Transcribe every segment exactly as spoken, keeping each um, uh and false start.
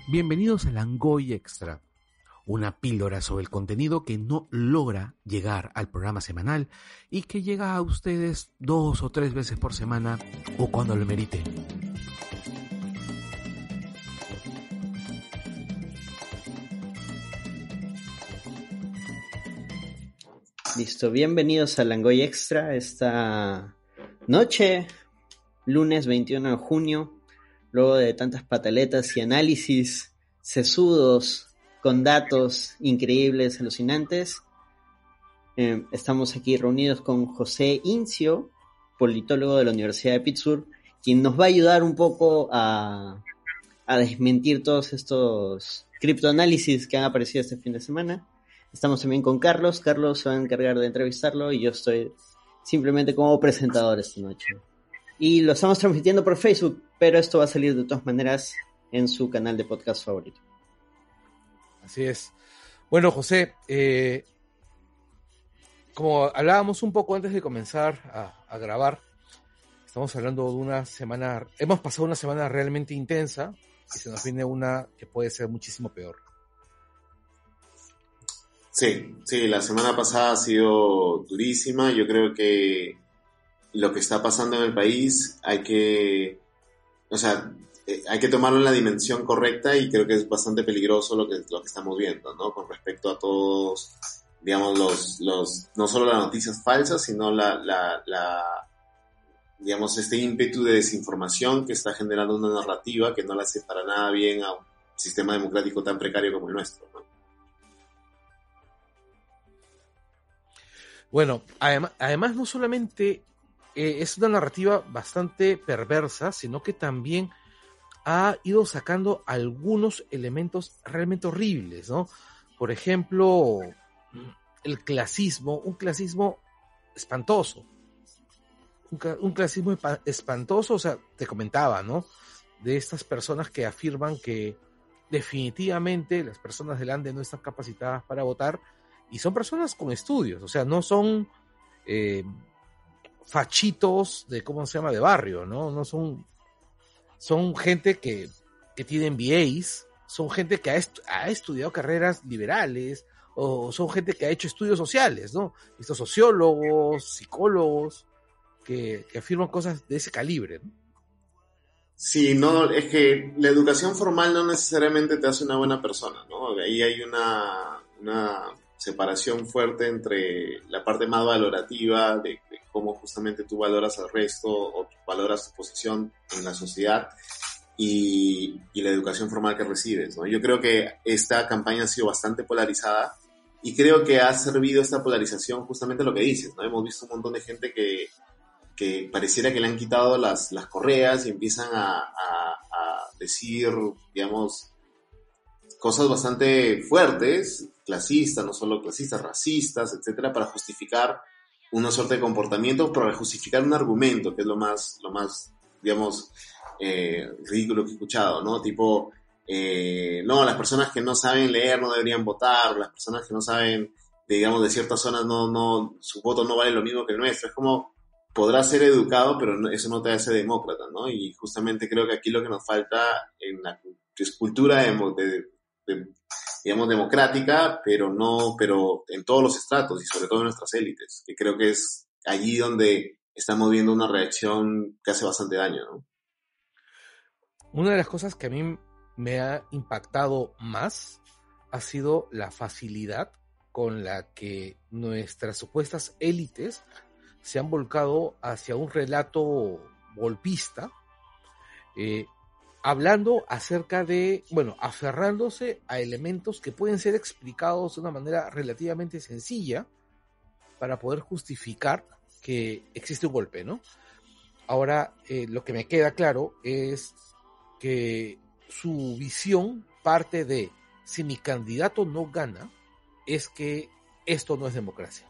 Bienvenidos a Langoy Extra, una píldora sobre el contenido que no logra llegar al programa semanal y que llega a ustedes dos o tres veces por semana o cuando lo merite. Listo, bienvenidos a Langoy Extra esta noche, lunes veintiuno de junio, luego de tantas pataletas y análisis sesudos con datos increíbles, alucinantes. Eh, estamos aquí reunidos con José Incio, politólogo de la Universidad de Pittsburgh, quien nos va a ayudar un poco a, a desmentir todos estos criptoanálisis que han aparecido este fin de semana. Estamos también con Carlos. Carlos se va a encargar de entrevistarlo y yo estoy simplemente como presentador esta noche. Y lo estamos transmitiendo por Facebook, pero esto va a salir de todas maneras en su canal de podcast favorito. Así es. Bueno, José, eh, como hablábamos un poco antes de comenzar a, a grabar, estamos hablando de una semana, hemos pasado una semana realmente intensa y se nos viene una que puede ser muchísimo peor. Sí, sí, la semana pasada ha sido durísima. Yo creo que lo que está pasando en el país hay que, o sea, eh, hay que tomarlo en la dimensión correcta y creo que es bastante peligroso lo que, lo que estamos viendo, ¿no? Con respecto a todos, digamos, los, los, no solo las noticias falsas, sino la, la, la, digamos, este ímpetu de desinformación que está generando una narrativa que no le hace para nada bien a un sistema democrático tan precario como el nuestro, ¿no? Bueno, además, además no solamente eh, es una narrativa bastante perversa, sino que también ha ido sacando algunos elementos realmente horribles, ¿no? Por ejemplo, el clasismo, un clasismo espantoso. Un, un clasismo espantoso, o sea, te comentaba, ¿no? De estas personas que afirman que definitivamente las personas del Ande no están capacitadas para votar. Y son personas con estudios, o sea, no son eh, fachitos de, ¿cómo se llama?, de barrio, ¿no? No son, son gente que, que tiene M B As, son gente que ha, estu- ha estudiado carreras liberales, o son gente que ha hecho estudios sociales, ¿no? Estos sociólogos, psicólogos, que, que afirman cosas de ese calibre, ¿no? Sí, no, es que la educación formal no necesariamente te hace una buena persona, ¿no? Ahí hay una... una separación fuerte entre la parte más valorativa de, de cómo justamente tú valoras al resto o valoras tu posición en la sociedad y, y la educación formal que recibes, ¿no? Yo creo que esta campaña ha sido bastante polarizada y creo que ha servido esta polarización justamente lo que dices, ¿no? Hemos visto un montón de gente que, que pareciera que le han quitado las, las correas y empiezan a, a, a decir, digamos, cosas bastante fuertes, clasistas, no solo clasistas, racistas, etcétera, para justificar una suerte de comportamiento, para justificar un argumento, que es lo más, lo más, digamos, eh, ridículo que he escuchado, ¿no? Tipo, eh, no, las personas que no saben leer no deberían votar, las personas que no saben, digamos, de ciertas zonas no, no, su voto no vale lo mismo que el nuestro. Es como, podrás ser educado, pero no, eso no te hace demócrata, ¿no? Y justamente creo que aquí lo que nos falta en la cultura de, de De, digamos, democrática, pero no, pero en todos los estratos y sobre todo en nuestras élites, que creo que es allí donde estamos viendo una reacción que hace bastante daño, ¿no? Una de las cosas que a mí me ha impactado más ha sido la facilidad con la que nuestras supuestas élites se han volcado hacia un relato golpista, eh, hablando acerca de, bueno, aferrándose a elementos que pueden ser explicados de una manera relativamente sencilla para poder justificar que existe un golpe, ¿no? Ahora, eh, lo que me queda claro es que su visión parte de, si mi candidato no gana, es que esto no es democracia.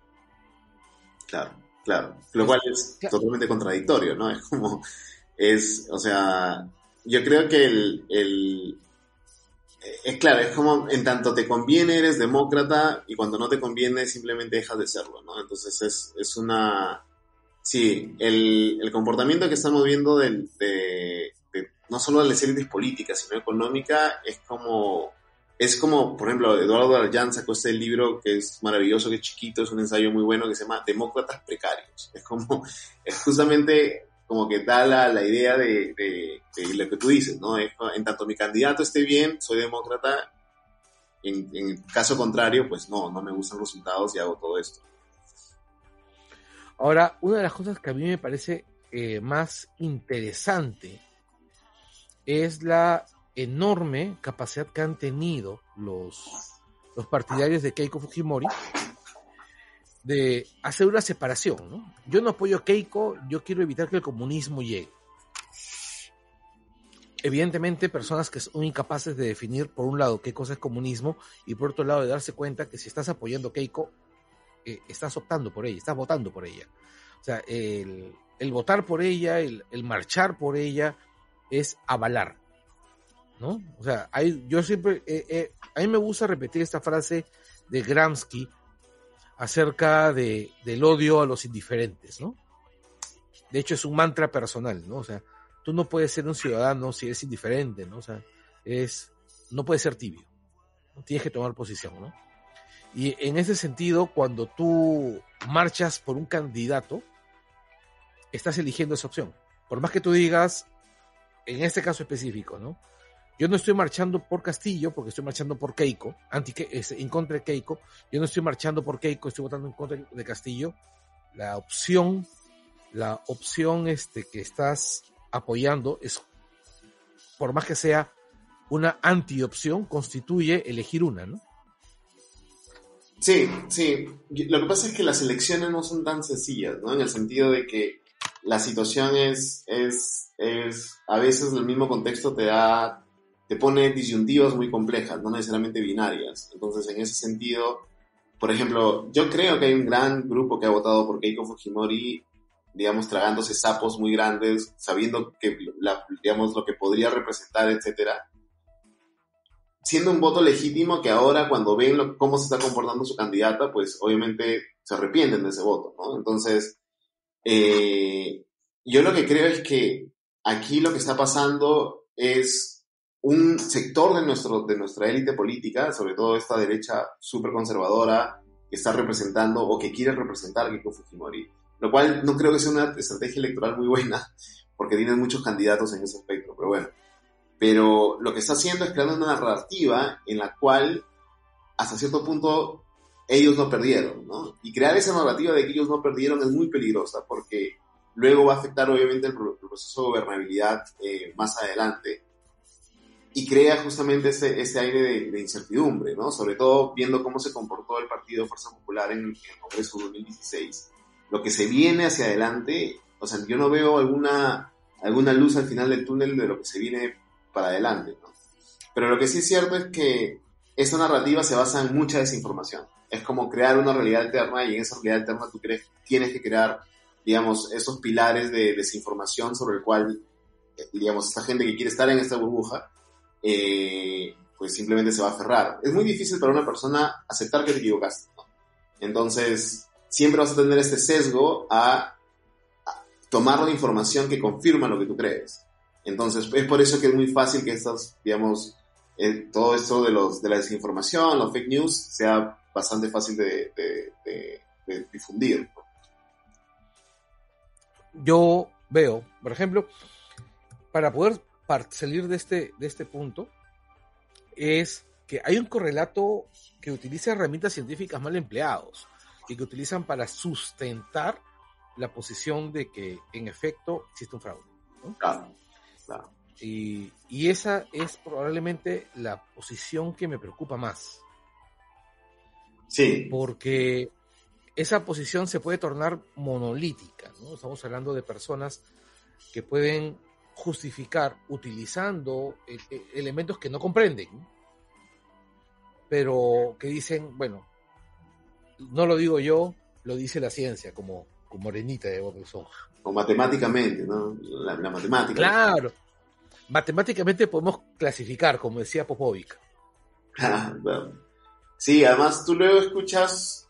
Claro, claro. Lo cual es claro. Totalmente contradictorio, ¿no? Es como, es, o sea... Yo creo que el, el es claro, es como en tanto te conviene eres demócrata y cuando no te conviene simplemente dejas de serlo, ¿no? Entonces es, es una... Sí, el, el comportamiento que estamos viendo del, de, de no solo de las élites políticas, sino económica, es como, es como, por ejemplo, Eduardo Arján sacó este libro que es maravilloso, que es chiquito, es un ensayo muy bueno que se llama Demócratas Precarios. Es como, es justamente como que da la, la idea de, de, de lo que tú dices, ¿no? Es, en tanto mi candidato esté bien, soy demócrata, en, en caso contrario, pues no, no me gustan los resultados y hago todo esto. Ahora, una de las cosas que a mí me parece eh, más interesante es la enorme capacidad que han tenido los, los partidarios de Keiko Fujimori de hacer una separación, ¿no? Yo no apoyo a Keiko, yo quiero evitar que el comunismo llegue. Evidentemente, personas que son incapaces de definir, por un lado, qué cosa es comunismo, y por otro lado, de darse cuenta que si estás apoyando a Keiko, eh, estás optando por ella, estás votando por ella. O sea, el, el votar por ella, el, el marchar por ella, es avalar, ¿no? O sea, hay, yo siempre, eh, eh, a mí me gusta repetir esta frase de Gramsci acerca de, del odio a los indiferentes, ¿no? De hecho, es un mantra personal, ¿no? O sea, tú no puedes ser un ciudadano si eres indiferente, ¿no? O sea, es, no puedes ser tibio, ¿no? Tienes que tomar posición, ¿no? Y en ese sentido, cuando tú marchas por un candidato, estás eligiendo esa opción. Por más que tú digas, en este caso específico, ¿no? Yo no estoy marchando por Castillo, porque estoy marchando por Keiko, anti, en contra de Keiko. Yo no estoy marchando por Keiko, estoy votando en contra de Castillo. La opción, la opción este, que estás apoyando es, por más que sea una antiopción, constituye elegir una, ¿no? Sí, sí. Lo que pasa es que las elecciones no son tan sencillas, ¿no? En el sentido de que la situación es, es, es a veces el mismo contexto te da, te pone disyuntivas muy complejas, no necesariamente binarias. Entonces, en ese sentido, por ejemplo, yo creo que hay un gran grupo que ha votado por Keiko Fujimori, digamos, tragándose sapos muy grandes, sabiendo que, la, digamos, lo que podría representar, etcétera, siendo un voto legítimo que ahora cuando ven lo, cómo se está comportando su candidata, pues obviamente se arrepienten de ese voto, ¿no? Entonces, eh, yo lo que creo es que aquí lo que está pasando es un sector de, nuestro, de nuestra élite política, sobre todo esta derecha súper conservadora, que está representando o que quiere representar a Keiko Fujimori, lo cual no creo que sea una estrategia electoral muy buena, porque tienen muchos candidatos en ese aspecto, pero bueno. Pero lo que está haciendo es creando una narrativa en la cual, hasta cierto punto, ellos no perdieron, ¿no? Y crear esa narrativa de que ellos no perdieron es muy peligrosa, porque luego va a afectar, obviamente, el proceso de gobernabilidad eh, más adelante, y crea justamente ese, ese aire de, de incertidumbre, ¿no? Sobre todo viendo cómo se comportó el Partido Fuerza Popular en, en el Congreso de dos mil dieciséis. Lo que se viene hacia adelante, o sea, yo no veo alguna, alguna luz al final del túnel de lo que se viene para adelante, ¿no? Pero lo que sí es cierto es que esta narrativa se basa en mucha desinformación. Es como crear una realidad alterna, y en esa realidad alterna tú crees, tienes que crear, digamos, esos pilares de desinformación sobre el cual, digamos, esta gente que quiere estar en esta burbuja, eh, pues simplemente se va a aferrar. Es muy difícil para una persona aceptar que te equivocaste, ¿no? Entonces, siempre vas a tener este sesgo a, a tomar la información que confirma lo que tú crees. Entonces, es por eso que es muy fácil que estas, digamos, eh, todo esto de, los, de la desinformación, los fake news, sea bastante fácil de, de, de, de difundir. Yo veo, por ejemplo, para poder salir de este, de este punto, es que hay un correlato que utiliza herramientas científicas mal empleados y que utilizan para sustentar la posición de que, en efecto, existe un fraude, ¿no? Claro. Claro. Y, y esa es probablemente la posición que me preocupa más. Sí. Porque esa posición se puede tornar monolítica, ¿no? Estamos hablando de personas que pueden justificar utilizando eh, eh, elementos que no comprenden, ¿no? Pero que dicen, bueno, no lo digo yo, lo dice la ciencia, como, como Morenita de Bob Esponja. O matemáticamente, ¿no? La, la matemática. Claro. Matemáticamente podemos clasificar, como decía Popovic. Ah, bueno. Sí, además tú luego escuchas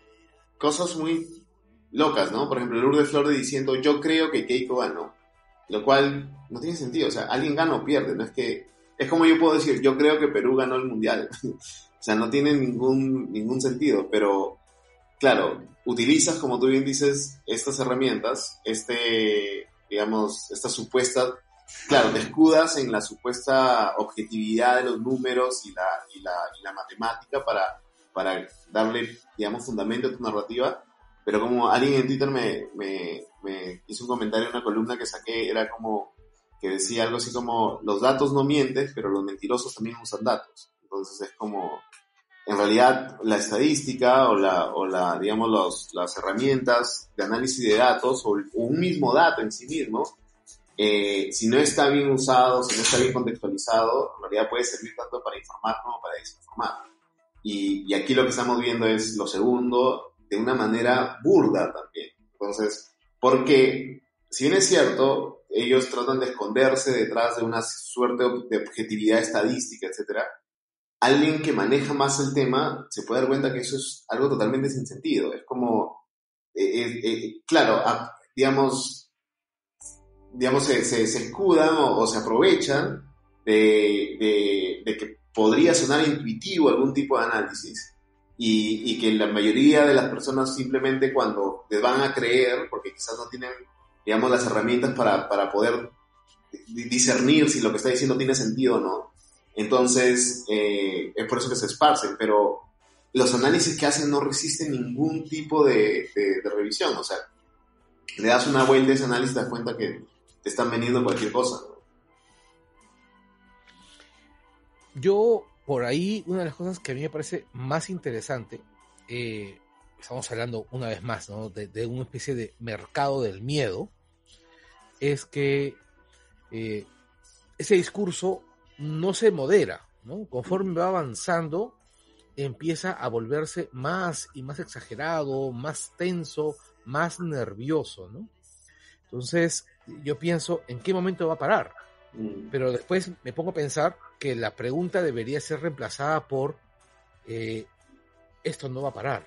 cosas muy locas, ¿no? Por ejemplo, Lourdes Flores diciendo, yo creo que Keiko ganó. lo cual no tiene sentido. O sea, alguien gana o pierde, no es que... Es como yo puedo decir, yo creo que Perú ganó el Mundial. O sea, no tiene ningún, ningún sentido, pero claro, utilizas, como tú bien dices, estas herramientas, este, digamos, estas supuestas, claro, te escudas en la supuesta objetividad de los números y la, y la, y la matemática para, para darle, digamos, fundamento a tu narrativa, pero como alguien en Twitter me, me, me hizo un comentario en una columna que saqué, era como, que decía algo así como, los datos no mienten, pero los mentirosos también usan datos. Entonces es como, en realidad, la estadística o la, o la digamos, los, las herramientas de análisis de datos o, o un mismo dato en sí mismo, eh, si no está bien usado, si no está bien contextualizado, en realidad puede servir tanto para informar como para desinformar. Y, y aquí lo que estamos viendo es lo segundo, de una manera burda también. Entonces, porque, si bien es cierto, ellos tratan de esconderse detrás de una suerte de objetividad estadística, etcétera, alguien que maneja más el tema se puede dar cuenta que eso es algo totalmente sin sentido. Es como, eh, eh, eh, claro, a, digamos, digamos se, se, se escudan o, o se aprovechan de, de, de que podría sonar intuitivo algún tipo de análisis y, y que la mayoría de las personas simplemente cuando les van a creer, porque quizás no tienen, digamos, las herramientas para, para poder discernir si lo que está diciendo tiene sentido o no, entonces eh, es por eso que se esparcen, pero los análisis que hacen no resisten ningún tipo de, de, de revisión. O sea, le das una vuelta a ese análisis y te das cuenta que te están vendiendo cualquier cosa, ¿no? Yo, por ahí, una de las cosas que a mí me parece más interesante, eh, estamos hablando una vez más, ¿no?, de, de una especie de mercado del miedo, es que eh, ese discurso no se modera, ¿no? Conforme va avanzando, empieza a volverse más y más exagerado, más tenso, más nervioso, ¿no? Entonces, yo pienso, ¿en qué momento va a parar? Mm. Pero después me pongo a pensar que la pregunta debería ser reemplazada por eh, esto no va a parar.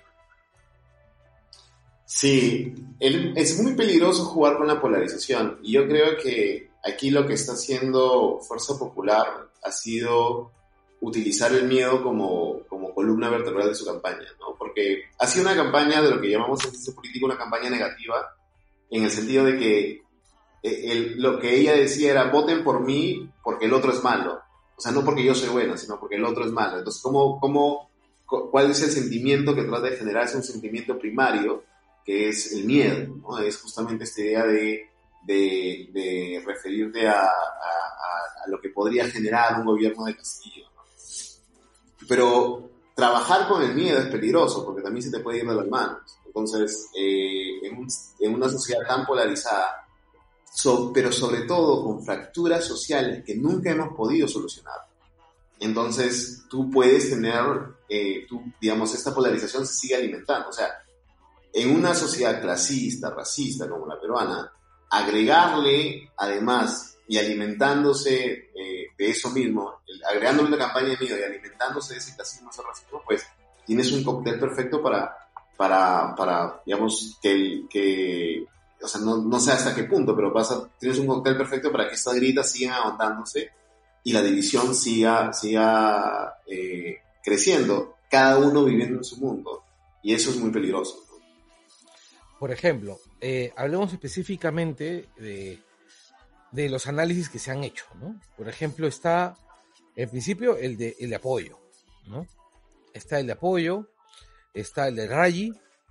Sí, el, es muy peligroso jugar con la polarización, y yo creo que aquí lo que está haciendo Fuerza Popular ha sido utilizar el miedo como, como columna vertebral de su campaña, ¿no? Porque ha sido una campaña de lo que llamamos en ciencia política una campaña negativa, en el sentido de que el, lo que ella decía era voten por mí porque el otro es malo. O sea, no porque yo soy buena, sino porque el otro es malo. Entonces, ¿cómo, cómo, ¿cuál es el sentimiento que trata de generar? Es un sentimiento primario, que es el miedo, ¿no? Es justamente esta idea de, de, de referirte a, a, a lo que podría generar un gobierno de Castillo, ¿no? Pero trabajar con el miedo es peligroso, porque también se te puede ir de las manos. Entonces, eh, en, un, en una sociedad tan polarizada, so, pero sobre todo con fracturas sociales que nunca hemos podido solucionar, entonces tú puedes tener, eh, tú, digamos, esta polarización se sigue alimentando. O sea, en una sociedad clasista, racista como la peruana, agregarle, además, y alimentándose eh, de eso mismo, agregándole una campaña de miedo y alimentándose de ese clasismo, ese racismo, pues tienes un cóctel perfecto para, para, para digamos, que, que o sea, no, no sé hasta qué punto, pero vas a, tienes un cóctel perfecto para que estas grietas sigan aguantándose y la división siga, siga eh, creciendo, cada uno viviendo en su mundo, y eso es muy peligroso. Por ejemplo, eh, hablemos específicamente de, de los análisis que se han hecho, ¿no? Por ejemplo, está, en principio, el de, el de apoyo, ¿no? Está el de apoyo, está el de Rayi,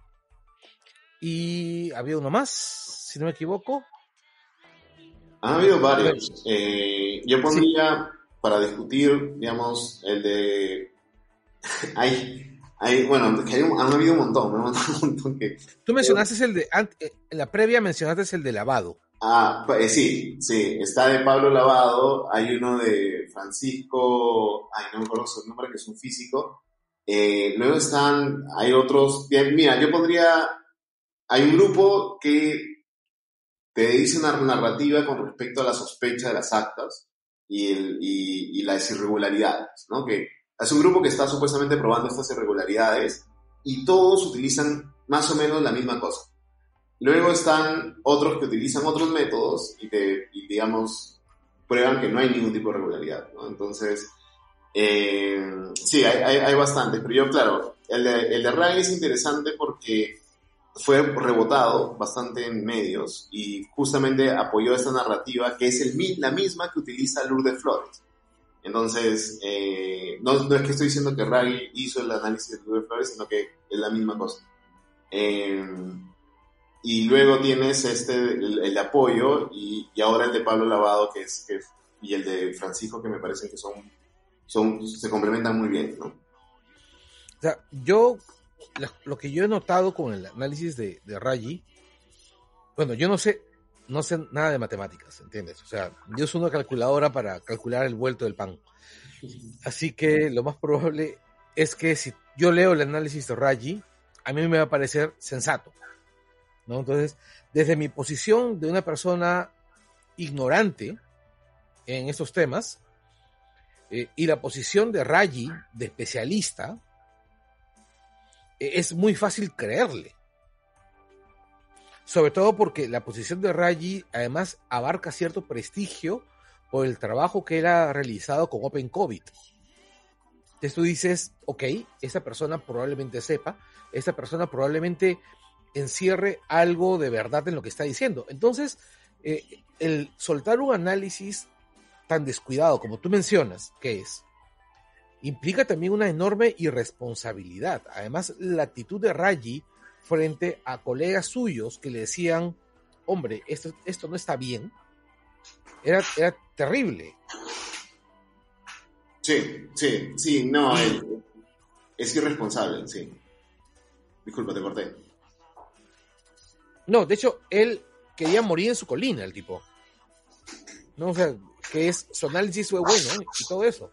y había uno más, si no me equivoco. Han habido varios. Eh, yo pondría, sí, para discutir, digamos, el de... hay... Hay, bueno, que hay un, han habido un montón, ¿no? Un montón que, Tú mencionaste eh, el de, en la previa mencionaste el de Lavado. Ah, eh, sí, sí, está de Pablo Lavado, hay uno de Francisco, ay, no me acuerdo su nombre, que es un físico, eh, luego están, hay otros, bien, mira, yo podría, hay un grupo que te dice una narrativa con respecto a la sospecha de las actas y, el, y, y las irregularidades, ¿no? Que es un grupo que está supuestamente probando estas irregularidades y todos utilizan más o menos la misma cosa. luego están otros que utilizan otros métodos y, te, y digamos, prueban que no hay ningún tipo de regularidad, ¿no? Entonces, eh, sí, hay, hay, hay bastantes, pero yo, claro, el de, el de Ruggie es interesante porque fue rebotado bastante en medios y justamente apoyó esta narrativa que es el, la misma que utiliza Lourdes Flores. Entonces, eh, no, no es que estoy diciendo que Ruggie hizo el análisis de Lourdes Flores, sino que es la misma cosa. Eh, y luego tienes este, el, el de apoyo y, y ahora el de Pablo Lavado que es, que es, y el de Francisco, que me parecen que son, son se complementan muy bien, ¿no? O sea, yo, lo que yo he notado con el análisis de, de Ruggie, bueno, yo no sé, no sé nada de matemáticas, ¿entiendes? O sea, yo uso una calculadora para calcular el vuelto del pan. Así que lo más probable es que si yo leo el análisis de Ruggie, a mí me va a parecer sensato, ¿no? Entonces, desde mi posición de una persona ignorante en estos temas, eh, y la posición de Ruggie, de especialista, eh, es muy fácil creerle. Sobre todo porque la posición de Ruggie además abarca cierto prestigio por el trabajo que él ha realizado con Open COVID. Entonces tú dices, ok, esta persona probablemente sepa, esta persona probablemente encierre algo de verdad en lo que está diciendo. Entonces, eh, el soltar un análisis tan descuidado como tú mencionas, que es, implica también una enorme irresponsabilidad. Además, la actitud de Ruggie frente a colegas suyos que le decían, hombre, esto, esto no está bien, era, era terrible. Sí, sí, sí, no, es, es irresponsable, sí. Disculpa, te corté. No, de hecho, él quería morir en su colina, el tipo. No, o sea, que es, su análisis fue bueno, ¿eh? Y todo eso.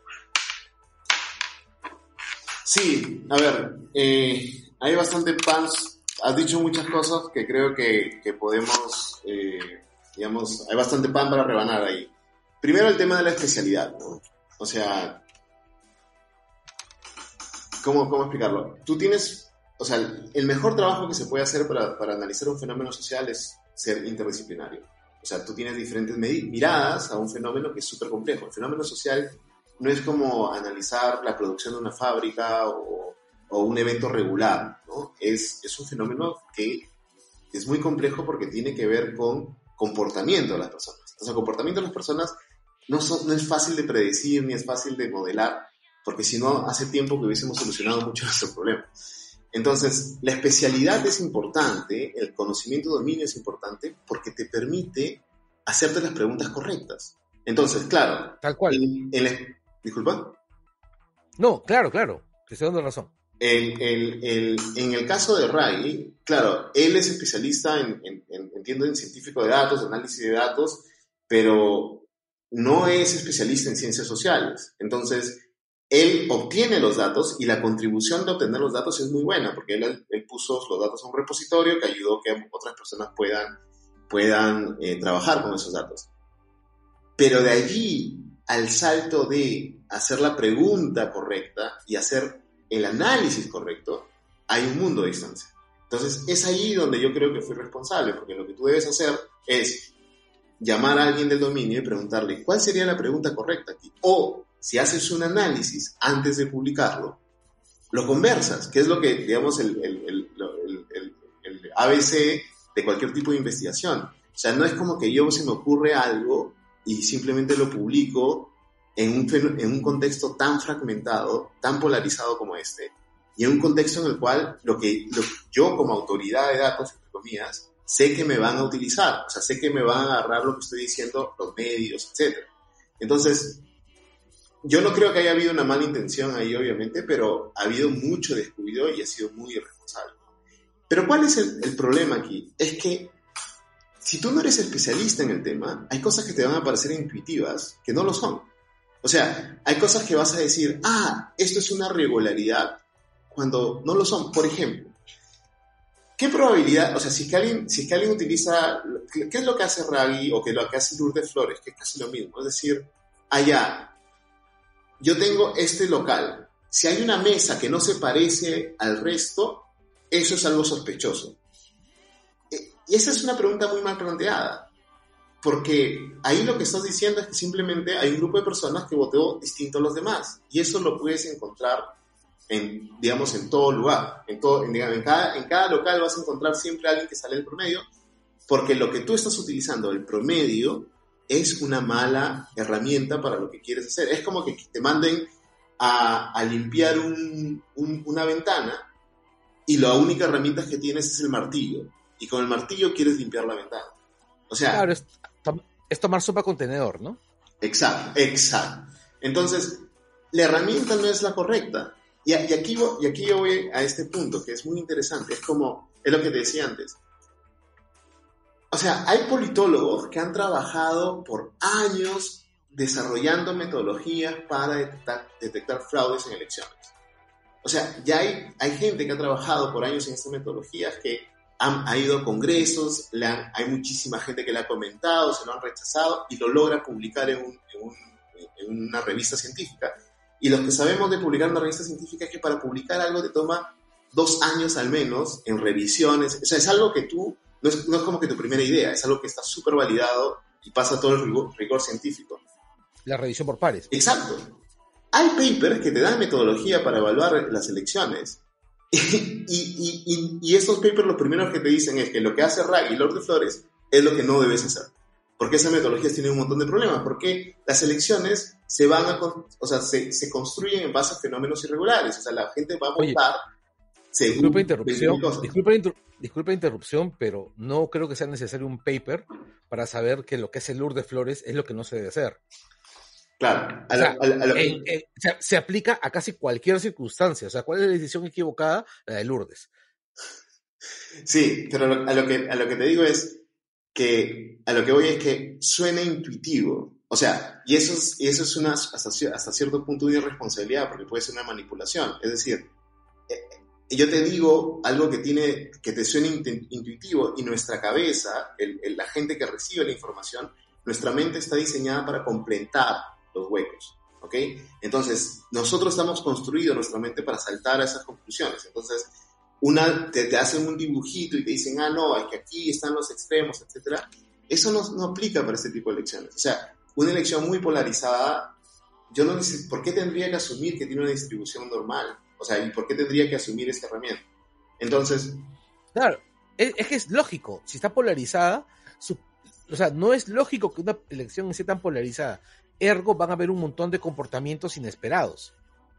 Sí, a ver, eh, hay bastante pans. Has dicho muchas cosas que creo que, que podemos, eh, digamos, hay bastante pan para rebanar ahí. Primero el tema de la especialidad, ¿no? O sea, ¿cómo, cómo explicarlo? Tú tienes, o sea, el mejor trabajo que se puede hacer para, para analizar un fenómeno social es ser interdisciplinario. O sea, tú tienes diferentes miradas a un fenómeno que es súper complejo. El fenómeno social no es como analizar la producción de una fábrica o, o un evento regular, ¿no? Es, es un fenómeno que es muy complejo porque tiene que ver con comportamiento de las personas. Entonces, el comportamiento de las personas no, son, no es fácil de predecir ni es fácil de modelar, porque si no, hace tiempo que hubiésemos solucionado muchos de nuestros problemas. Entonces, la especialidad es importante, el conocimiento de dominio es importante, porque te permite hacerte las preguntas correctas. Entonces, claro. Tal cual. En, en la, ¿Disculpa? No, claro, claro. Te estoy dando razón. El, el, el, en el caso de Ruggie, claro, él es especialista en, en, en, entiendo, en científico de datos, análisis de datos, pero no es especialista en ciencias sociales. Entonces, él obtiene los datos y la contribución de obtener los datos es muy buena, porque él, él puso los datos a un repositorio que ayudó a que otras personas puedan, puedan eh, trabajar con esos datos. Pero de allí al salto de hacer la pregunta correcta y hacer el análisis correcto, hay un mundo de distancia. Entonces, es ahí donde yo creo que fui responsable, porque lo que tú debes hacer es llamar a alguien del dominio y preguntarle cuál sería la pregunta correcta aquí. O, si haces un análisis antes de publicarlo, lo conversas, que es lo que, digamos, el, el, el, el, el, el A B C de cualquier tipo de investigación. O sea, no es como que yo se me ocurre algo y simplemente lo publico en un, en un contexto tan fragmentado, tan polarizado como este, y en un contexto en el cual lo que lo, yo como autoridad de datos, entre comillas, sé que me van a utilizar, o sea, sé que me van a agarrar lo que estoy diciendo los medios, etcétera. Entonces, yo no creo que haya habido una mala intención ahí, obviamente, pero ha habido mucho descuido y ha sido muy irresponsable. Pero ¿cuál es el, el problema aquí? Es que si tú no eres especialista en el tema, hay cosas que te van a parecer intuitivas que no lo son. O sea, hay cosas que vas a decir, ah, esto es una regularidad, cuando no lo son. Por ejemplo, ¿qué probabilidad? O sea, si es que alguien, si es que alguien utiliza, ¿qué es lo que hace Ruggie o que lo que hace Lourdes Flores? Que es casi lo mismo. Es decir, allá, yo tengo este local. Si hay una mesa que no se parece al resto, eso es algo sospechoso. y esa es una pregunta muy mal planteada, porque ahí lo que estás diciendo es que simplemente hay un grupo de personas que votó distinto a los demás, y eso lo puedes encontrar en, digamos, en todo lugar, en, todo, en, en, cada, en cada local vas a encontrar siempre a alguien que sale del promedio, porque lo que tú estás utilizando, el promedio, es una mala herramienta para lo que quieres hacer. Es como que te manden a, a limpiar un, un, una ventana y la única herramienta que tienes es el martillo. Y con el martillo quieres limpiar la ventana. O sea... Claro, es, es tomar sopa con tenedor, ¿no? Exacto, exacto. Entonces, la herramienta no es la correcta. Y, y, aquí, y aquí yo voy a este punto, que es muy interesante. Es como, es lo que te decía antes. O sea, hay politólogos que han trabajado por años desarrollando metodologías para detectar, detectar fraudes en elecciones. O sea, ya hay, hay gente que ha trabajado por años en estas metodologías, que han, ha ido a congresos, le han, hay muchísima gente que le ha comentado, se lo han rechazado y lo logra publicar en, un, en, un, en una revista científica. Y los que sabemos de publicar en una revista científica es que para publicar algo te toma dos años al menos en revisiones. O sea, es algo que tú... No es, no es como que tu primera idea, es algo que está súper validado y pasa todo el rigor, rigor científico. La revisión por pares. Exacto. Hay papers que te dan metodología para evaluar las elecciones. y, y, y, y estos papers los primeros que te dicen es que lo que hace Raggi y Lord de Flores es lo que no debes hacer. Porque esas metodologías tienen un montón de problemas. Porque las elecciones se van a, o sea, se, se construyen en base a fenómenos irregulares. O sea, la gente va a votar... Oye. Disculpa interrupción, disculpa, inter, disculpa interrupción, pero no creo que sea necesario un paper para saber que lo que hace Lourdes Flores es lo que no se debe hacer. Claro. O sea, a lo, a lo... En, en, se, se aplica a casi cualquier circunstancia. O sea, ¿cuál es la decisión equivocada? La de Lourdes. Sí, pero a lo que, a lo que te digo es que, a lo que voy es que suena intuitivo. O sea, y eso es, y eso es una, hasta, hasta cierto punto, una irresponsabilidad, porque puede ser una manipulación. Es decir, yo te digo algo que tiene, que te suena intuitivo, y nuestra cabeza, el, el, la gente que recibe la información, nuestra mente está diseñada para completar los huecos, ¿ok? Entonces, nosotros estamos construidos, nuestra mente, para saltar a esas conclusiones. Entonces, una, te, te hacen un dibujito y te dicen, ah, no, es que aquí están los extremos, etcétera. Eso no, no aplica para este tipo de elecciones. O sea, una elección muy polarizada, yo no sé, ¿por qué tendría que asumir que tiene una distribución normal? O sea, ¿y por qué tendría que asumir esta herramienta? Entonces... Claro, es, es que es lógico. Si está polarizada, su, o sea, no es lógico que una elección esté tan polarizada. Ergo, van a haber un montón de comportamientos inesperados.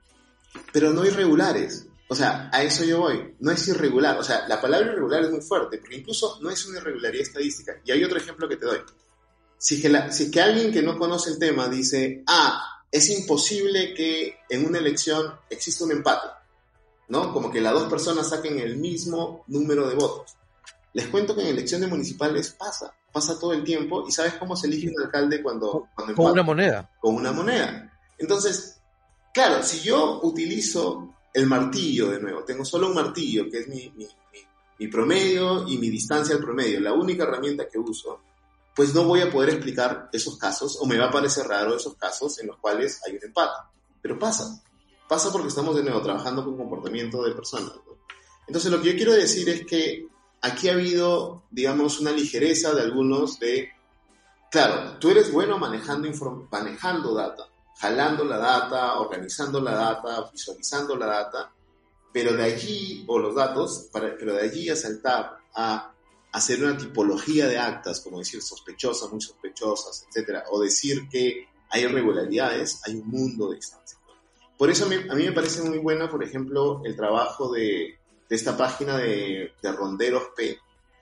Pero no irregulares. O sea, a eso yo voy. No es irregular. O sea, la palabra irregular es muy fuerte, porque incluso no es una irregularidad estadística. Y hay otro ejemplo que te doy. Si que, la, si que alguien que no conoce el tema dice, ah, es imposible que en una elección exista un empate, ¿no? Como que las dos personas saquen el mismo número de votos. Les cuento que en elecciones municipales pasa, pasa todo el tiempo, y ¿sabes cómo se elige un alcalde cuando, cuando empata? Con una moneda. Con una moneda. Entonces, claro, si yo utilizo el martillo de nuevo, tengo solo un martillo, que es mi, mi, mi, mi promedio y mi distancia al promedio, la única herramienta que uso, pues no voy a poder explicar esos casos, o me va a parecer raro esos casos en los cuales hay un empate. Pero pasa. Pasa porque estamos de nuevo trabajando con comportamiento de personas, ¿no? Entonces, lo que yo quiero decir es que aquí ha habido, digamos, una ligereza de algunos de... Claro, tú eres bueno manejando, inform- manejando data, jalando la data, organizando la data, visualizando la data, pero de allí, o los datos, para, pero de allí a saltar a hacer una tipología de actas, como decir sospechosas, muy sospechosas, etcétera, o decir que hay irregularidades, hay un mundo de distancia. Por eso a mí, a mí me parece muy bueno, por ejemplo, el trabajo de, de esta página de, de Ronderos P,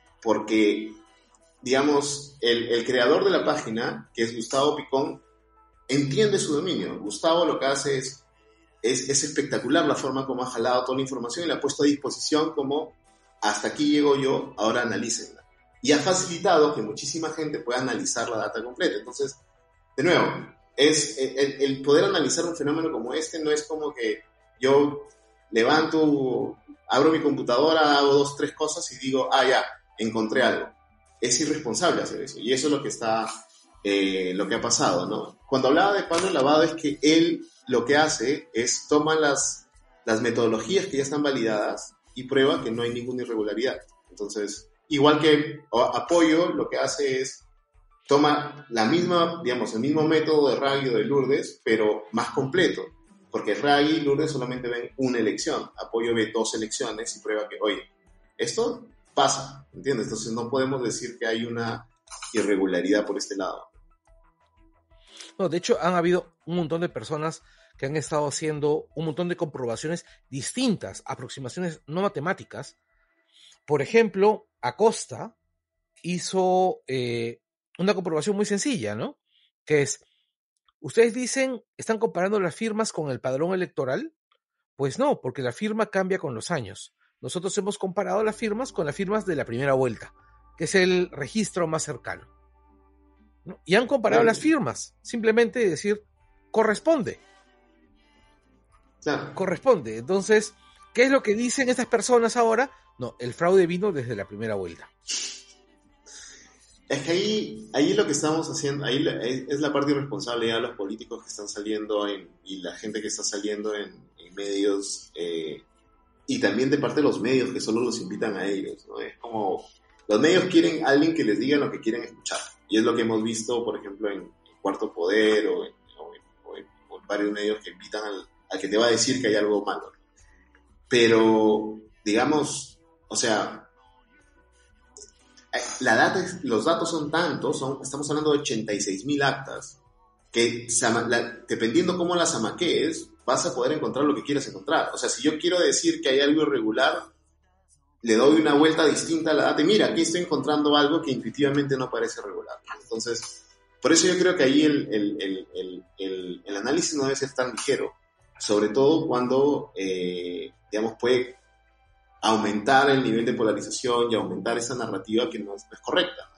porque, digamos, el, el creador de la página, que es Gustavo Picón, entiende su dominio. Gustavo lo que hace es, es, es espectacular la forma como ha jalado toda la información y la ha puesto a disposición como... hasta aquí llego yo, ahora analícenla. Y ha facilitado que muchísima gente pueda analizar la data completa. Entonces, de nuevo, es el, el poder analizar un fenómeno como este no es como que yo levanto, abro mi computadora, hago dos, tres cosas y digo, ah, ya, encontré algo. Es irresponsable hacer eso. Y eso es lo que está, eh, lo que ha pasado, ¿no? Cuando hablaba de Pablo Lavado es que él lo que hace es toma las, las metodologías que ya están validadas y prueba que no hay ninguna irregularidad. Entonces, igual que Apoyo, lo que hace es toma la misma, digamos, el mismo método de Raggi o de Lourdes, pero más completo. Porque Raggi y Lourdes solamente ven una elección. Apoyo ve dos elecciones y prueba que, oye, esto pasa, ¿entiendes? Entonces no podemos decir que hay una irregularidad por este lado. No, de hecho, han habido un montón de personas que han estado haciendo un montón de comprobaciones distintas, aproximaciones no matemáticas. Por ejemplo, Acosta hizo eh, una comprobación muy sencilla, ¿no? Que es, ustedes dicen, ¿están comparando las firmas con el padrón electoral? Pues no, porque la firma cambia con los años. Nosotros hemos comparado las firmas con las firmas de la primera vuelta, que es el registro más cercano, ¿no? Y han comparado Claro. las firmas, simplemente decir, corresponde. Claro. Corresponde. Entonces, ¿qué es lo que dicen estas personas ahora? No, el fraude vino desde la primera vuelta. Es que ahí, ahí lo que estamos haciendo, ahí la- es es la parte irresponsable ya de los políticos que están saliendo en, y la gente que está saliendo en, en medios, eh, y también de parte de los medios que solo los invitan a ellos, ¿no? Es como, los medios quieren a alguien que les diga lo que quieren escuchar, y es lo que hemos visto, por ejemplo, en, en Cuarto Poder o en, o en- o en- o en varios medios que invitan al, al que te va a decir que hay algo malo. Pero, digamos, o sea, la data, es- los datos son tantos, son, estamos hablando de ochenta y seis mil actas, que sama- la- dependiendo cómo las amaquees, vas a poder encontrar lo que quieras encontrar. O sea, si yo quiero decir que hay algo irregular, le doy una vuelta distinta a la data y mira, aquí estoy encontrando algo que intuitivamente no parece regular. Entonces, por eso yo creo que ahí el, el, el, el, el, el análisis no debe ser tan ligero, sobre todo cuando, eh, digamos, puede aumentar el nivel de polarización y aumentar esa narrativa que no es, no es correcta.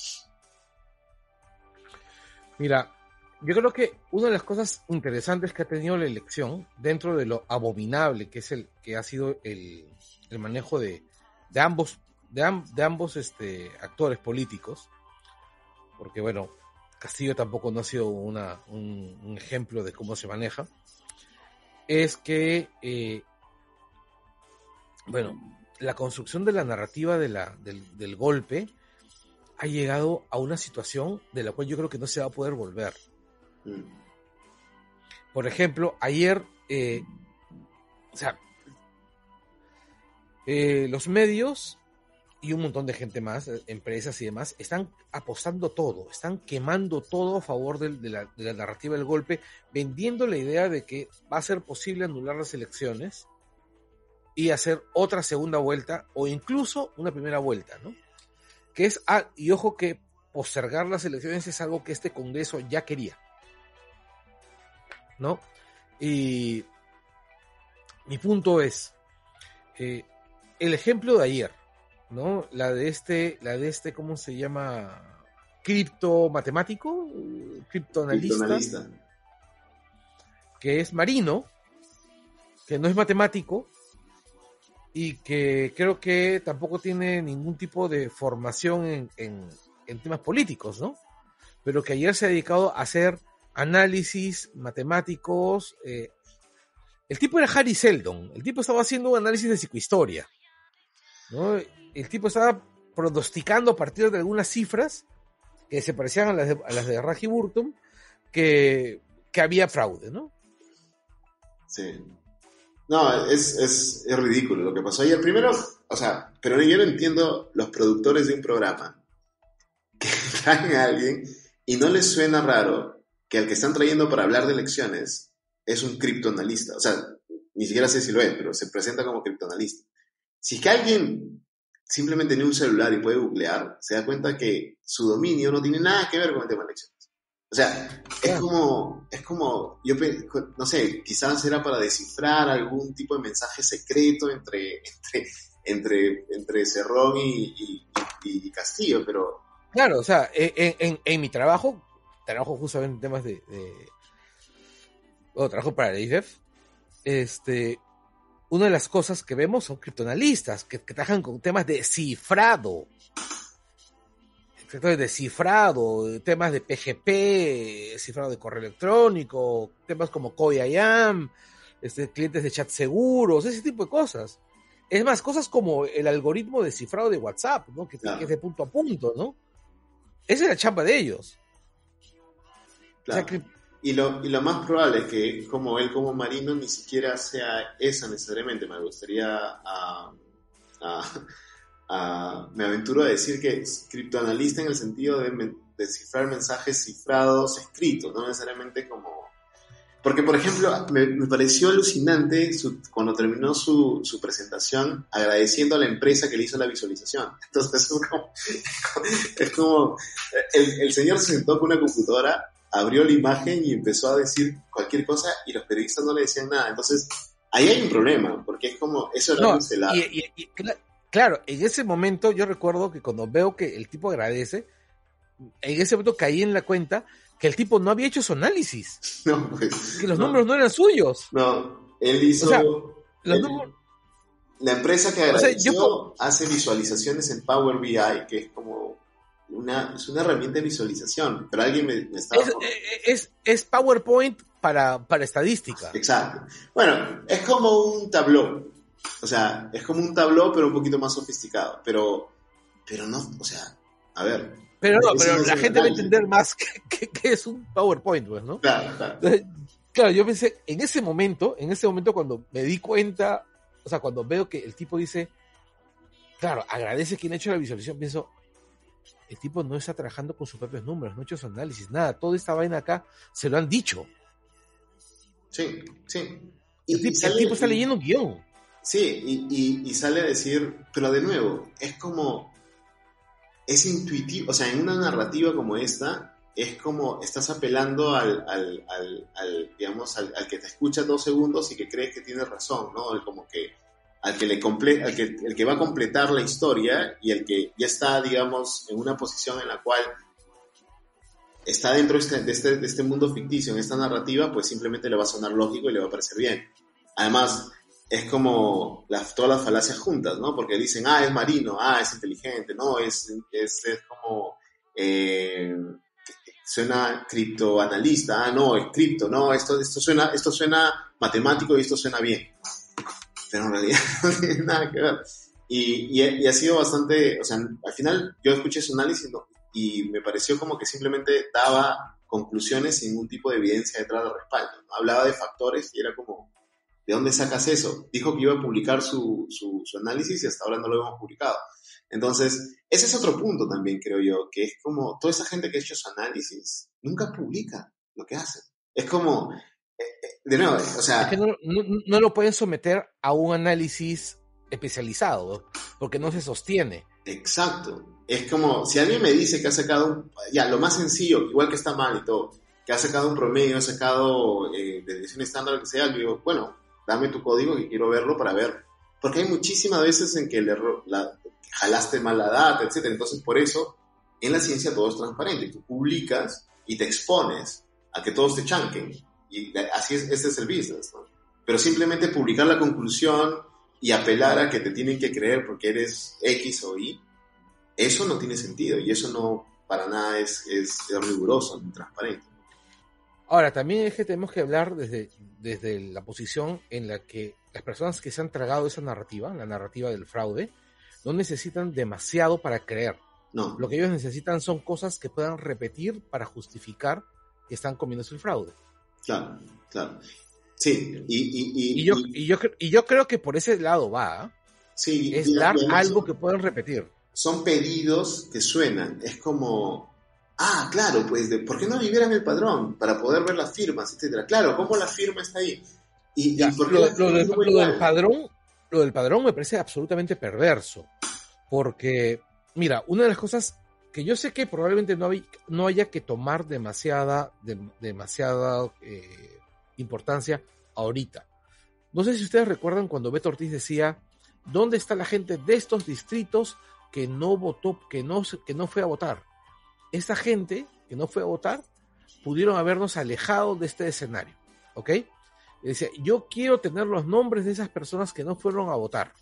Mira, yo creo que una de las cosas interesantes que ha tenido la elección, dentro de lo abominable que es el que ha sido el, el manejo de, de ambos, de, am- de ambos este, actores políticos, porque bueno, Castillo tampoco no ha sido una, un, un ejemplo de cómo se maneja, es que eh, bueno, la construcción de la narrativa de la, del, del golpe ha llegado a una situación de la cual yo creo que no se va a poder volver. Mm. Por ejemplo, ayer, eh, o sea, eh, los medios y un montón de gente más, eh, empresas y demás, están apostando todo, están quemando todo a favor del- de, la, de la narrativa del golpe, vendiendo la idea de que va a ser posible anular las elecciones y hacer otra segunda vuelta o incluso una primera vuelta, ¿no? Que es, ah, y ojo que postergar las elecciones es algo que este Congreso ya quería, ¿no? Y mi punto es, eh, el ejemplo de ayer, ¿no? La de este, la de este, ¿cómo se llama? Cripto matemático, criptoanalista, Criptoanalista. que es Marino, que no es matemático y que creo que tampoco tiene ningún tipo de formación en, en, en temas políticos, ¿no? Pero que ayer se ha dedicado a hacer análisis matemáticos. Eh, el tipo era Harry Seldon, el tipo estaba haciendo un análisis de psicohistoria, ¿no? El tipo estaba pronosticando a partir de algunas cifras que se parecían a las de, a las de Raji Burton, que, que había fraude, ¿no? Sí. No, es, es, es ridículo lo que pasó ayer. Primero, o sea, pero yo no entiendo los productores de un programa que traen a alguien y no les suena raro que al que están trayendo para hablar de elecciones es un criptoanalista. O sea, ni siquiera sé si lo es, pero se presenta como criptoanalista. Si es que alguien simplemente tiene un celular y puede googlear, se da cuenta que su dominio no tiene nada que ver con el tema de elecciones. O sea, es como, es como, yo pe- no sé, quizás era para descifrar algún tipo de mensaje secreto entre, entre, entre, entre Cerrón y, y, y Castillo, pero... Claro, o sea, en, en, en mi trabajo, trabajo justamente en temas de, de bueno, trabajo para la I F E F, este, una de las cosas que vemos son criptoanalistas, que, que trabajan con temas de cifrado, de cifrado, temas de P G P, cifrado de correo electrónico, temas como Koyayam, este, clientes de chat seguros, ese tipo de cosas. Es más, cosas como el algoritmo de cifrado de WhatsApp, ¿no? Que, claro. que es de punto a punto, ¿no? Esa es la chamba de ellos. Claro. O sea que... y, lo, y lo más probable es que como él como marino ni siquiera sea esa necesariamente. Me gustaría a, a, a, me aventuro a decir que es criptoanalista en el sentido de descifrar mensajes cifrados escritos, no necesariamente como... Porque, por ejemplo, me, me pareció alucinante su, cuando terminó su, su presentación agradeciendo a la empresa que le hizo la visualización. Entonces, es como, es como el, el señor se sentó con una computadora, abrió la imagen y empezó a decir cualquier cosa y los periodistas no le decían nada. Entonces, ahí hay un problema, porque es como, eso era no, cancelado. Y, y, y, claro, en ese momento yo recuerdo que cuando veo que el tipo agradece, en ese momento caí en la cuenta que el tipo no había hecho su análisis. No, pues. Que los no. números no eran suyos. No, él hizo... O sea, los él, números... La empresa que agradeció o sea, yo... hace visualizaciones en Power B I, que es como una, es una herramienta de visualización, pero alguien me, me estaba... Es, es, es PowerPoint para, para estadística. Exacto. Bueno, es como un tableau. O sea, es como un tableau, pero un poquito más sofisticado. Pero, pero no, o sea, a ver... Pero no, pero no la gente va a entender más que, que, que es un PowerPoint, pues, ¿no? Claro, claro. Entonces, claro, yo pensé, en ese momento, en ese momento cuando me di cuenta, o sea, cuando veo que el tipo dice, claro, agradece quien ha hecho la visualización, pienso, el tipo no está trabajando con sus propios números, no ha hecho su análisis, nada, toda esta vaina acá se lo han dicho. Sí, sí. Y, el, tipo, sale, el tipo está leyendo un guión. Sí, y, y, y sale a decir, pero de nuevo, es como... es intuitivo, o sea, en una narrativa como esta, es como estás apelando al, al, al, al digamos, al, al que te escucha dos segundos y que crees que tienes razón, ¿no? El, como que, al que le comple, al que, el que va a completar la historia y el que ya está, digamos, en una posición en la cual está dentro de este, de este, de este mundo ficticio, en esta narrativa, pues simplemente le va a sonar lógico y le va a parecer bien. Además, es como las, todas las falacias juntas, ¿no? Porque dicen, ah, es marino, ah, es inteligente, no, es, es, es como, eh, suena criptoanalista, ah, no, es cripto, no, esto, esto, suena, esto suena matemático y esto suena bien. Pero en realidad no tiene nada que ver. Y, y, y ha sido bastante, o sea, al final yo escuché su análisis, ¿no? Y me pareció como que simplemente daba conclusiones sin ningún tipo de evidencia detrás de respaldo, ¿no? Hablaba de factores y era como, ¿de dónde sacas eso? Dijo que iba a publicar su, su, su análisis y hasta ahora no lo hemos publicado. Entonces, ese es otro punto también, creo yo, que es como toda esa gente que ha hecho su análisis nunca publica lo que hace. Es como, eh, de nuevo, o sea... Es que no, no, no lo pueden someter a un análisis especializado, porque no se sostiene. Exacto. Es como, si alguien me dice que ha sacado, un, ya, lo más sencillo, igual que está mal y todo, que ha sacado un promedio, ha sacado eh, de desviación estándar, lo que sea, yo digo, bueno, dame tu código que quiero verlo para ver. Porque hay muchísimas veces en que el error, la, jalaste mal la data, etcétera. Entonces, por eso, en la ciencia todo es transparente. Tú publicas y te expones a que todos te chanquen. Y así es, ese es el business, ¿no? Pero simplemente publicar la conclusión y apelar a que te tienen que creer porque eres X o Y, eso no tiene sentido. Y eso no, para nada, es, es, es riguroso, ni transparente. Ahora, también es que tenemos que hablar desde, desde la posición en la que las personas que se han tragado esa narrativa, la narrativa del fraude, no necesitan demasiado para creer. No. Lo que ellos necesitan son cosas que puedan repetir para justificar que están comiéndose el fraude. Claro, claro. Sí, y... Y, y, y, yo, y, y, yo, y yo creo que por ese lado va. Sí, es y, dar y algo son, que puedan repetir. Son pedidos que suenan. Es como... Ah, claro, pues, de, ¿por qué no liberan el padrón? Para poder ver las firmas, etcétera. Claro, ¿cómo la firma está ahí? Y, ya, y ¿por qué lo, la lo, del, lo del padrón, lo del padrón me parece absolutamente perverso. Porque, mira, una de las cosas que yo sé que probablemente no, hay, no haya que tomar demasiada, de, demasiada eh, importancia ahorita. No sé si ustedes recuerdan cuando Beto Ortiz decía, ¿dónde está la gente de estos distritos que no votó, que no, que no fue a votar? Esta gente que no fue a votar pudieron habernos alejado de este escenario, ¿ok? Y decía, yo quiero tener los nombres de esas personas que no fueron a votar.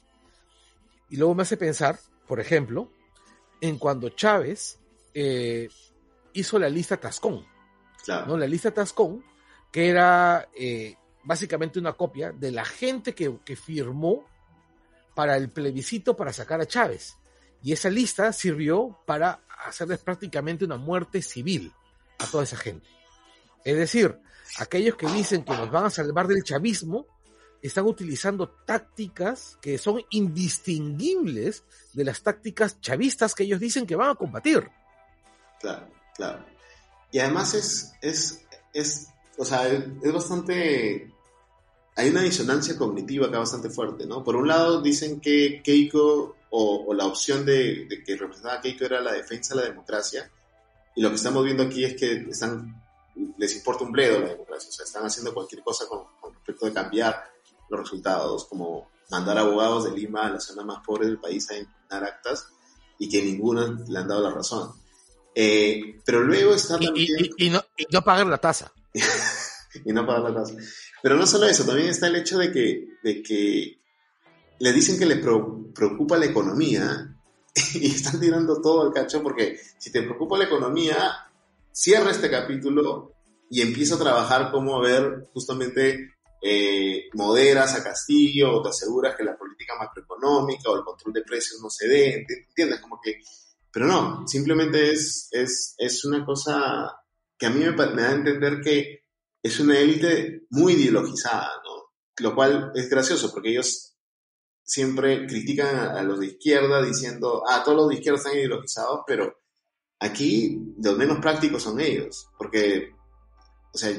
Y luego me hace pensar, por ejemplo, en cuando Chávez eh, hizo la lista Tascón, claro. ¿no? La lista Tascón, que era eh, básicamente una copia de la gente que, que firmó para el plebiscito para sacar a Chávez. Y esa lista sirvió para hacerles prácticamente una muerte civil a toda esa gente. Es decir, aquellos que dicen que nos van a salvar del chavismo están utilizando tácticas que son indistinguibles de las tácticas chavistas que ellos dicen que van a combatir. Claro, claro. Y además es, es, es, o sea, es, es bastante, hay una disonancia cognitiva acá bastante fuerte, ¿no? Por un lado dicen que Keiko, o, o la opción de, de que representaba a Keiko era la defensa de la democracia, y lo que estamos viendo aquí es que están, les importa un bledo la democracia, o sea, están haciendo cualquier cosa con, con respecto de cambiar los resultados, como mandar abogados de Lima a la zona más pobre del país a impugnar actas, y que ninguno le han dado la razón. Eh, pero luego está y, también... y, y, no, y no pagar la tasa. y no pagar la tasa. Pero no solo eso, también está el hecho de que, de que le dicen que le pro, preocupa la economía y están tirando todo al cacho porque si te preocupa la economía, cierra este capítulo y empieza a trabajar como a ver justamente eh, moderas a Castillo o te aseguras que la política macroeconómica o el control de precios no se dé, ¿entiendes? Como que pero no, simplemente es, es, es una cosa que a mí me, me da a entender que es una élite muy ideologizada, ¿no? Lo cual es gracioso porque ellos siempre critican a, a los de izquierda diciendo, ah, todos los de izquierda están ideologizados, pero aquí los menos prácticos son ellos. Porque, o sea,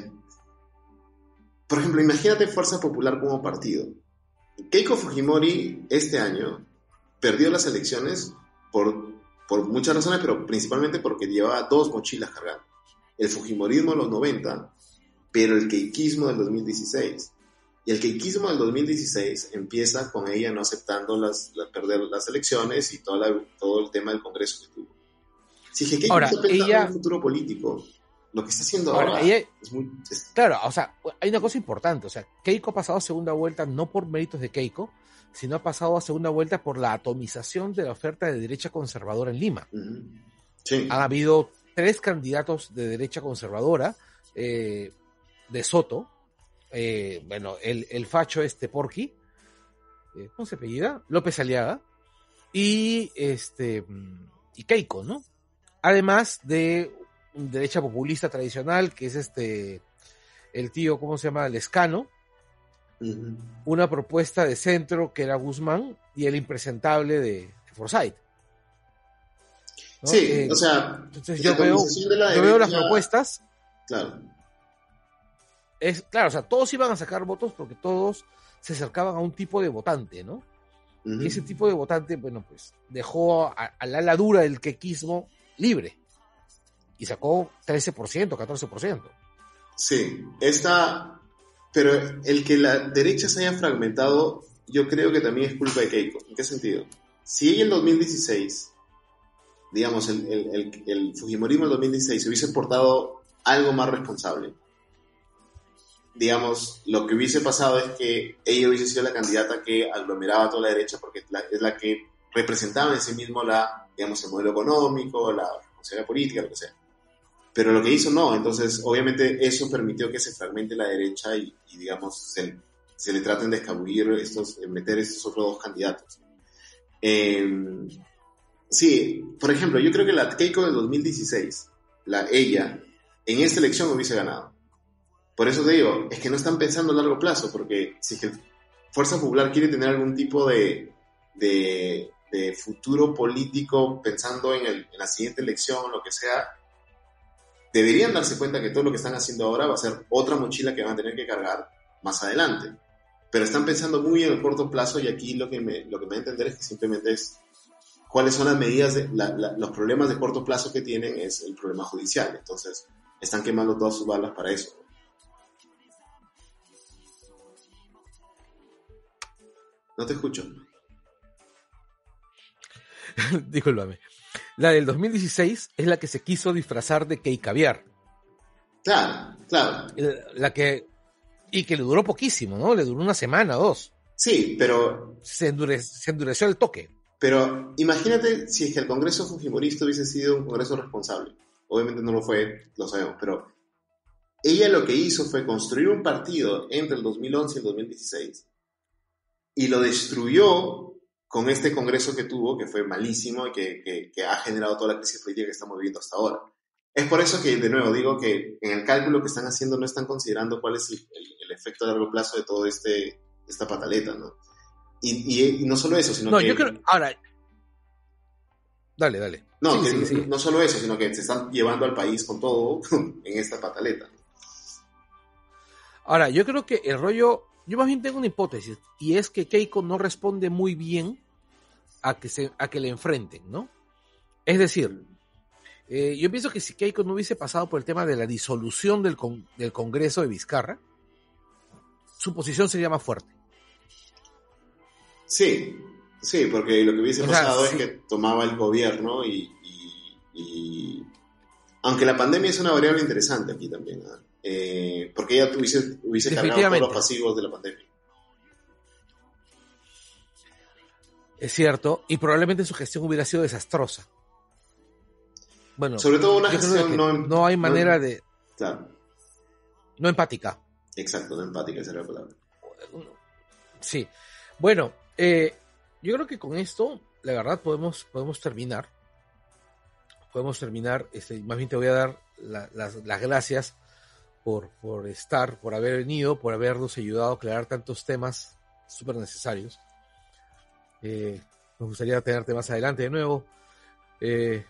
por ejemplo, imagínate Fuerza Popular como partido. Keiko Fujimori este año perdió las elecciones por... por muchas razones, pero principalmente porque llevaba dos mochilas cargando. El fujimorismo de los noventa, pero el keikismo del dos mil dieciséis. Y el keikismo del dos mil dieciséis empieza con ella no aceptando las, las perder las elecciones y toda la, todo el tema del Congreso que tuvo. Si es que Keiko ahora, está pensando ella, en el futuro político, lo que está haciendo ahora, ahora ella, es muy... Es... Claro, o sea, hay una cosa importante, o sea, Keiko ha pasado a segunda vuelta no por méritos de Keiko, sino ha pasado a segunda vuelta por la atomización de la oferta de derecha conservadora en Lima. Uh-huh. Sí. Han habido tres candidatos de derecha conservadora, eh, de Soto, eh, bueno, el, el facho este Porqui, eh, ¿cómo se apellida? López Aliaga, y este y Keiko, ¿no? Además de derecha populista tradicional, que es este el tío, ¿cómo se llama? Lescano. Uh-huh. Una propuesta de centro que era Guzmán y el impresentable de, de Forsyth, ¿no? Sí, eh, o sea, entonces yo veo, yo derecha, veo las propuestas. Claro. Es, claro, o sea, todos iban a sacar votos porque todos se acercaban a un tipo de votante, ¿no? Uh-huh. Y ese tipo de votante, bueno, pues dejó a, a la ala dura del quequismo libre y sacó trece por ciento, catorce por ciento. Sí, esta... Pero el que la derecha se haya fragmentado, yo creo que también es culpa de Keiko. ¿En qué sentido? Si ella en dos mil dieciséis, digamos, el, el, el, el Fujimorismo en dos mil dieciséis se hubiese portado algo más responsable, digamos, lo que hubiese pasado es que ella hubiese sido la candidata que aglomeraba a toda la derecha porque la, es la que representaba en sí mismo la, digamos, el modelo económico, la responsabilidad política, lo que sea. Pero lo que hizo no, entonces obviamente eso permitió que se fragmente la derecha y, y digamos, se, se le traten de escabullir estos, meter estos otros dos candidatos. Eh, sí, por ejemplo, yo creo que la Keiko del dos mil dieciséis, la ella, en esta elección hubiese ganado. Por eso te digo, es que no están pensando a largo plazo, porque si es que Fuerza Popular quiere tener algún tipo de, de, de futuro político pensando en, el, en la siguiente elección, lo que sea, deberían darse cuenta que todo lo que están haciendo ahora va a ser otra mochila que van a tener que cargar más adelante. Pero están pensando muy en el corto plazo y aquí lo que me, lo que me da a entender es que simplemente es cuáles son las medidas, de, la, la, los problemas de corto plazo que tienen es el problema judicial. Entonces, están quemando todas sus balas para eso. No te escucho. Discúlpame. La del dos mil dieciséis es la que se quiso disfrazar de Keicaviar. Claro, claro. La que... Y que le duró poquísimo, ¿no? Le duró una semana o dos. Sí, pero... Se, endure, se endureció el toque. Pero imagínate si es que el Congreso Fujimorista hubiese sido un Congreso responsable. Obviamente no lo fue, lo sabemos, pero... Ella lo que hizo fue construir un partido entre el dos mil once y el dos mil dieciséis y lo destruyó con este congreso que tuvo, que fue malísimo y que, que, que ha generado toda la crisis política que estamos viviendo hasta ahora. Es por eso que, de nuevo, digo que en el cálculo que están haciendo no están considerando cuál es el, el, el efecto a largo plazo de todo este esta pataleta, ¿no? Y, y, y no solo eso, sino no, que... No, yo creo... Ahora... Dale, dale. No, sí, que sí, no, sí. no solo eso, sino que se están llevando al país con todo en esta pataleta. Ahora, yo creo que el rollo... Yo más bien tengo una hipótesis, y es que Keiko no responde muy bien a que, se, a que le enfrenten, ¿no? Es decir, eh, yo pienso que si Keiko no hubiese pasado por el tema de la disolución del, con, del Congreso de Vizcarra, su posición sería más fuerte. Sí, sí, porque lo que hubiese o sea, pasado sí. es que tomaba el gobierno y, y, y... Aunque la pandemia es una variable interesante aquí también, ¿no? Eh, porque ella hubiese, hubiese cargado todos los pasivos de la pandemia. Es cierto, y probablemente su gestión hubiera sido desastrosa. Bueno, sobre todo una gestión no, no hay manera no, de... Claro. No empática. Exacto, no empática, esa era la palabra. Sí. Bueno, eh, yo creo que con esto, la verdad, podemos, podemos terminar. Podemos terminar. Este, más bien te voy a dar la, las, las gracias por, por estar, por haber venido, por habernos ayudado a aclarar tantos temas súper necesarios. Eh, nos gustaría tenerte más adelante de nuevo. Eh,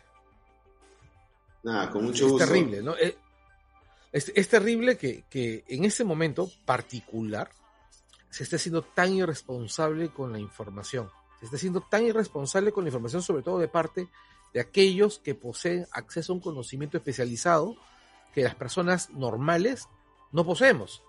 Nada, con mucho es gusto. Es terrible, ¿no? Es, es, es terrible que, que en este momento particular se esté siendo tan irresponsable con la información. Se esté siendo tan irresponsable con la información, sobre todo de parte de aquellos que poseen acceso a un conocimiento especializado que las personas normales no poseemos.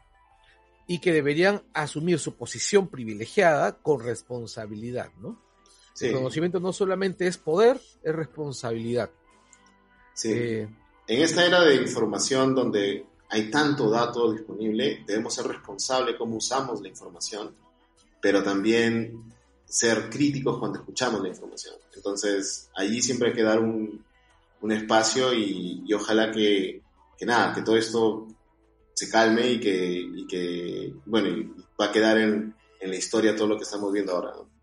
Y que deberían asumir su posición privilegiada con responsabilidad, ¿no? Sí. El conocimiento no solamente es poder, es responsabilidad. Sí. Eh, en esta era de información donde hay tanto dato disponible, debemos ser responsables cómo usamos la información, pero también ser críticos cuando escuchamos la información. Entonces, allí siempre hay que dar un, un espacio y, y ojalá que, que nada, que todo esto se calme y que, y que bueno, y va a quedar en, en la historia todo lo que estamos viendo ahora, ¿no?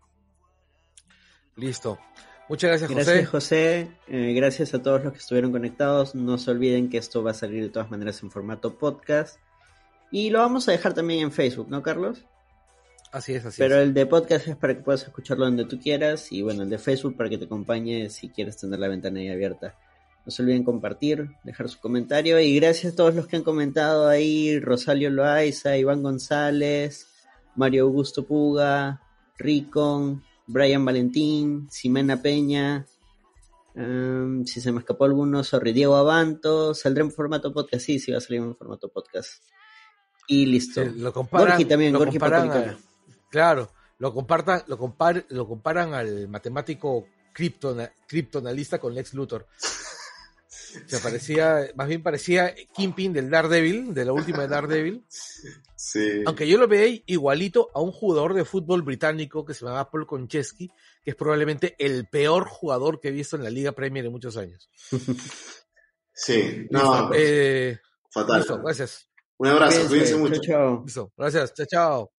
Listo. Muchas gracias, José. Gracias, José. Eh, gracias a todos los que estuvieron conectados. No se olviden que esto va a salir de todas maneras en formato podcast. Y lo vamos a dejar también en Facebook, ¿no, Carlos? Así es, así Pero es. el de podcast es para que puedas escucharlo donde tú quieras. Y bueno, el de Facebook para que te acompañe si quieres tener la ventana ahí abierta. No se olviden compartir, dejar su comentario. Y gracias a todos los que han comentado ahí. Rosalio Loaiza, Iván González, Mario Augusto Puga, Ricon, Brian Valentín, Ximena Peña. Um, si se me escapó alguno, sorry, Diego Abanto. ¿Saldrá en formato podcast? Sí, sí va a salir en formato podcast. Y listo. Sí, lo comparan, Gorky también, lo Gorky comparan Pacolicona. a, Claro, lo compartan, lo compar, lo comparan al matemático criptona, criptonalista con Lex Luthor. O sea, parecía, más bien parecía Kingpin del Daredevil, de la última de Daredevil. Sí. Aunque yo lo veía igualito a un jugador de fútbol británico que se llama Paul Konchesky, que es probablemente el peor jugador que he visto en la Liga Premier en muchos años. Sí, no, listo, pues, eh, fatal. listo, gracias. Un abrazo, Cuídense, cuídense mucho. Chao, chao. Listo, gracias, chao, chao.